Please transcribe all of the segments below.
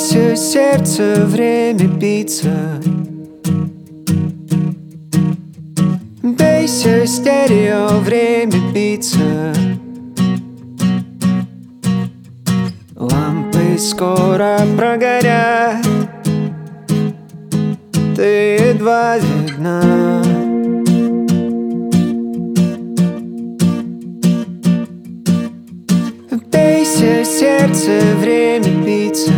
Бейся, сердце, время биться. Бейся, стерео, время биться. Лампы скоро прогорят, ты едва видна. Бейся, сердце, время биться.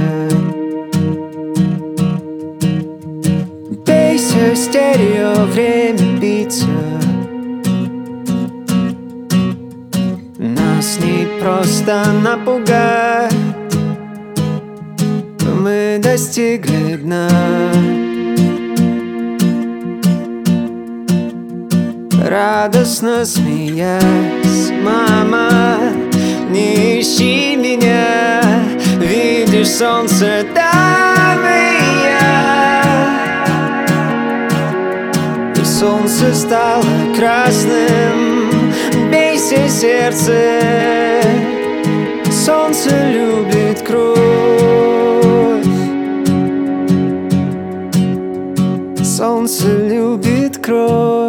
Бейся, стерео, время биться. Нас не просто напугать, мы достигли дна. Радостно смеясь, мама, не ищи меня. Видишь, солнце там и я. И солнце стало красным. Бейся, сердце, солнце любит кровь. Солнце любит кровь.